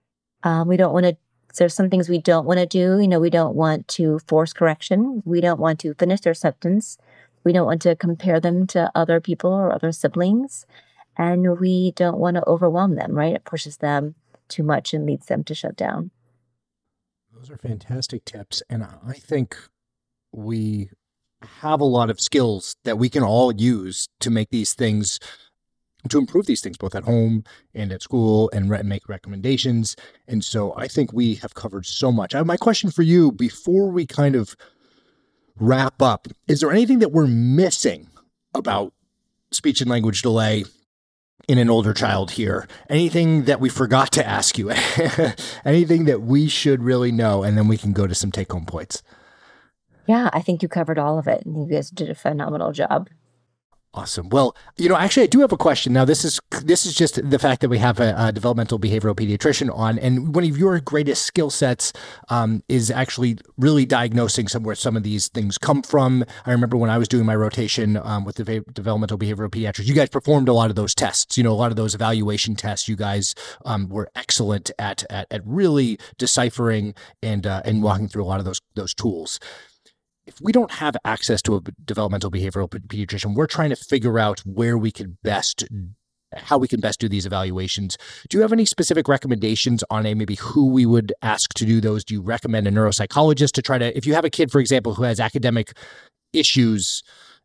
There's some things we don't want to do. We don't want to force correction. We don't want to finish their sentence. We don't want to compare them to other people or other siblings. And we don't want to overwhelm them, right? It pushes them too much and leads them to shut down. Those are fantastic tips. And I think we have a lot of skills that we can all use to make these things, to improve these things, both at home and at school, and make recommendations. And so I think we have covered so much. My question for you, before we kind of wrap up, is there anything that we're missing about speech and language delay in an older child here? Anything that we forgot to ask you? Anything that we should really know? And then we can go to some take-home points. Yeah, I think you covered all of it. You guys did a phenomenal job. Awesome. Well, actually, I do have a question. Now, this is just the fact that we have a developmental behavioral pediatrician on, and one of your greatest skill sets is actually really diagnosing where some of these things come from. I remember when I was doing my rotation with the developmental behavioral pediatrics, you guys performed a lot of those tests. A lot of those evaluation tests. You guys were excellent at really deciphering and walking through a lot of those tools. If we don't have access to a developmental behavioral pediatrician, we're trying to figure out how we can best do these evaluations. Do you have any specific recommendations on maybe who we would ask to do those? Do you recommend a neuropsychologist to try to, if you have a kid, for example, who has academic issues,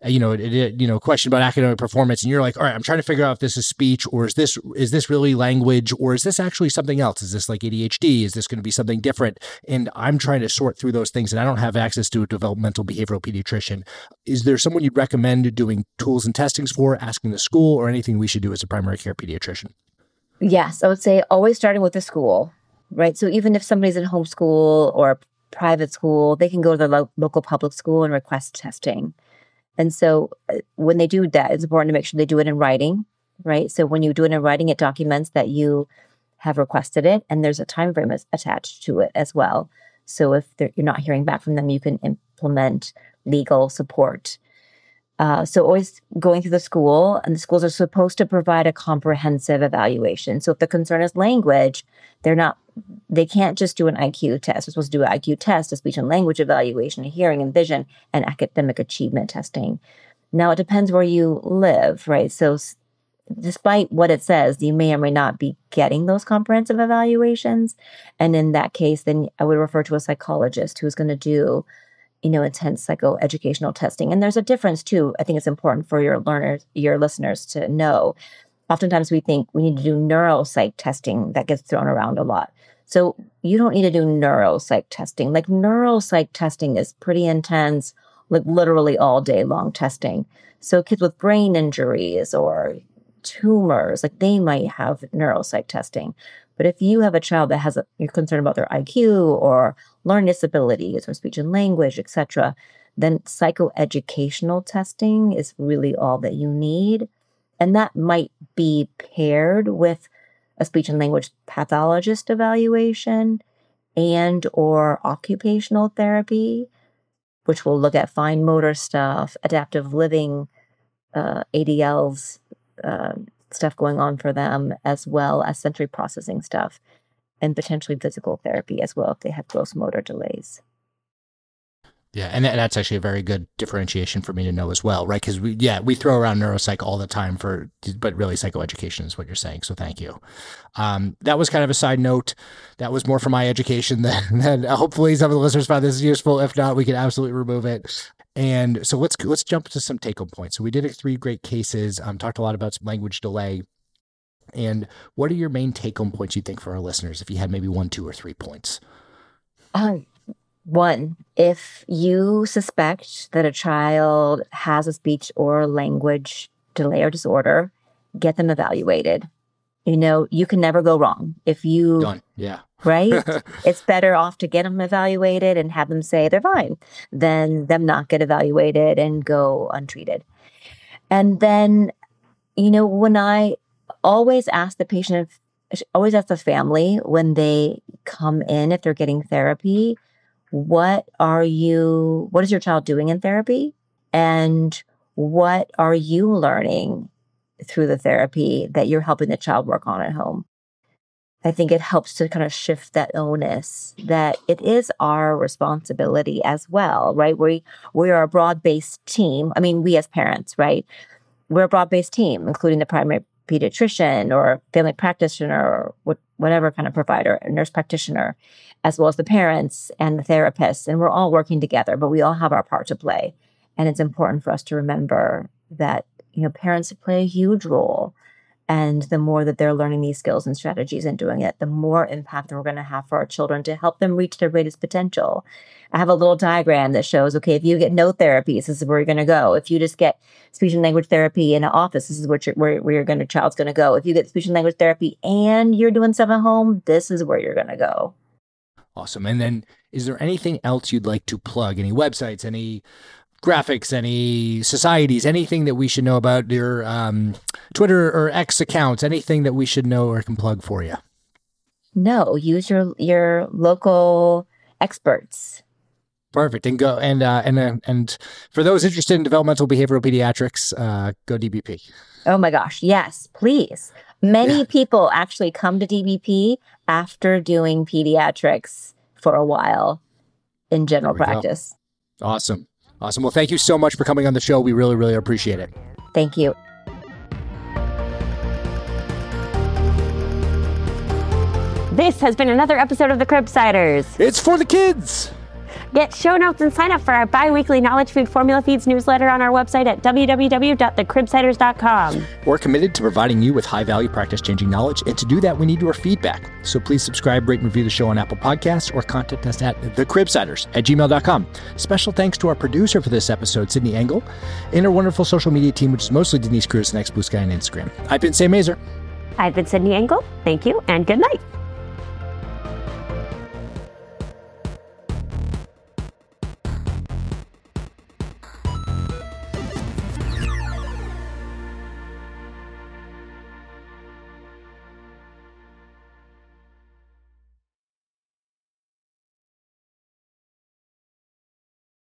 a question about academic performance, and you're like, all right, I'm trying to figure out if this is speech, or is this really language, or is this actually something else? Is this like ADHD? Is this going to be something different? And I'm trying to sort through those things, and I don't have access to a developmental behavioral pediatrician. Is there someone you'd recommend doing tools and testings for, asking the school, or anything we should do as a primary care pediatrician? Yes, I would say always starting with the school, right? So even if somebody's in homeschool or private school, they can go to the local public school and request testing. And so when they do that, it's important to make sure they do it in writing, right? So when you do it in writing, it documents that you have requested it, and there's a time frame attached to it as well. So if you're not hearing back from them, you can implement legal support. So always going through the school, and the schools are supposed to provide a comprehensive evaluation. So if the concern is language, they can't just do an IQ test. They're supposed to do an IQ test, a speech and language evaluation, a hearing and vision, and academic achievement testing. Now, it depends where you live, right? So despite what it says, you may or may not be getting those comprehensive evaluations. And in that case, then I would refer to a psychologist who's going to do intense psychoeducational testing. And there's a difference too. I think it's important for your listeners to know. Oftentimes we think we need to do neuropsych testing. That gets thrown around a lot. So you don't need to do neuropsych testing. Like neuropsych testing is pretty intense, like literally all day long testing. So kids with brain injuries or tumors, like they might have neuropsych testing. But if you have a child that you're concerned about their IQ or learning disabilities or speech and language, etc., then psychoeducational testing is really all that you need. And that might be paired with a speech and language pathologist evaluation and or occupational therapy, which will look at fine motor stuff, adaptive living, ADLs, stuff going on for them, as well as sensory processing stuff, and potentially physical therapy as well if they have gross motor delays. Yeah, and that's actually a very good differentiation for me to know as well, right? Because we throw around neuropsych all the time but really psychoeducation is what you're saying. So thank you. That was kind of a side note. That was more for my education than hopefully some of the listeners found this useful. If not, we can absolutely remove it. And so let's jump to some take-home points. So we did 3 great cases. Talked a lot about some language delay. And what are your main take-home points you think for our listeners? If you had maybe 1, 2, or 3 points. 1, if you suspect that a child has a speech or language delay or disorder, get them evaluated. You can never go wrong. If you Done. Yeah. Right? It's better off to get them evaluated and have them say they're fine than them not get evaluated and go untreated. And then, when I always ask the patient, always ask the family when they come in, if they're getting therapy, what is your child doing in therapy? And what are you learning through the therapy that you're helping the child work on at home? I think it helps to kind of shift that onus that it is our responsibility as well, right? We are a broad-based team. I mean, we as parents, right? We're a broad-based team, including the primary pediatrician or family practitioner or whatever kind of provider, a nurse practitioner, as well as the parents and the therapists. And we're all working together, but we all have our part to play. And it's important for us to remember that, parents play a huge role. And the more that they're learning these skills and strategies and doing it, the more impact we're going to have for our children to help them reach their greatest potential. I have a little diagram that shows, okay, if you get no therapies, this is where you're going to go. If you just get speech and language therapy in an office, this is where your child's going to go. If you get speech and language therapy and you're doing stuff at home, this is where you're going to go. Awesome. And then is there anything else you'd like to plug? Any websites, any graphics, any societies, anything that we should know about your Twitter or X accounts, anything that we should know or can plug for you? No, use your local experts. Perfect. And go and for those interested in developmental behavioral pediatrics, go DBP. Oh my gosh, yes, please. Many people actually come to DBP after doing pediatrics for a while in general practice. Go. Awesome. Well, thank you so much for coming on the show. We really, really appreciate it. Thank you. This has been another episode of The Cribsiders. It's for the kids. Get show notes and sign up for our bi-weekly Knowledge Food Formula Feeds newsletter on our website at www.thecribsiders.com. We're committed to providing you with high-value practice-changing knowledge, and to do that, we need your feedback. So please subscribe, rate, and review the show on Apple Podcasts or contact us at thecribsiders@gmail.com. Special thanks to our producer for this episode, Sydney Engel, and our wonderful social media team, which is mostly Denise Cruz and X Blue Sky on Instagram. I've been Sam Mazer. I've been Sydney Engel. Thank you, and good night.